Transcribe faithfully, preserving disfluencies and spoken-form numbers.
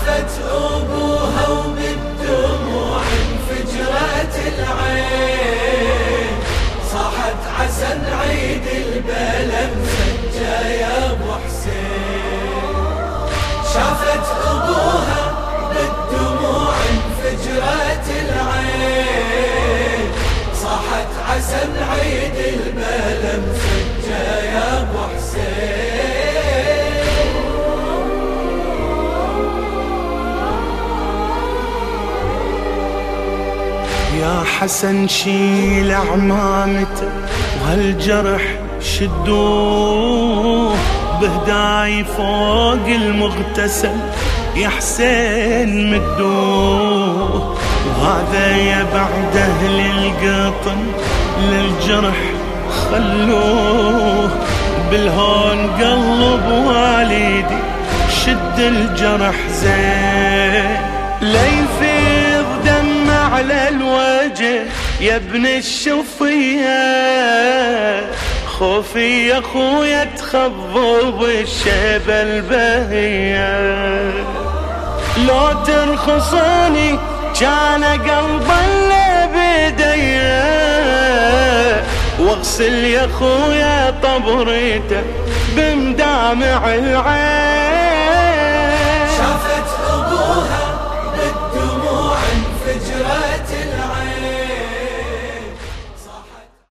شافت أبوها وبالدموع انفجرت العين، صاحت عسى نعيد البلا مسجى يا ابو حسين. شافت أبوها بالدموع انفجرت العين، صاحت عسى نعيد البلا مسجى يا ابو حسين. يا حسن شيل عمامته وهالجرح شدوه، بهداي فوق المغتسل يا حسين مدوه، وهذا يا بعد اهل القطن للجرح خلوه، بالهون قلب والدي شد الجرح زين، لا يفيض دم على الوجه يا ابن الشفية، خوفي يا خويا تخضب الشيبة البهية، لو ترخصوني كان قلبي بيديا، واغسل يا خويا طبريته بمدامع العين.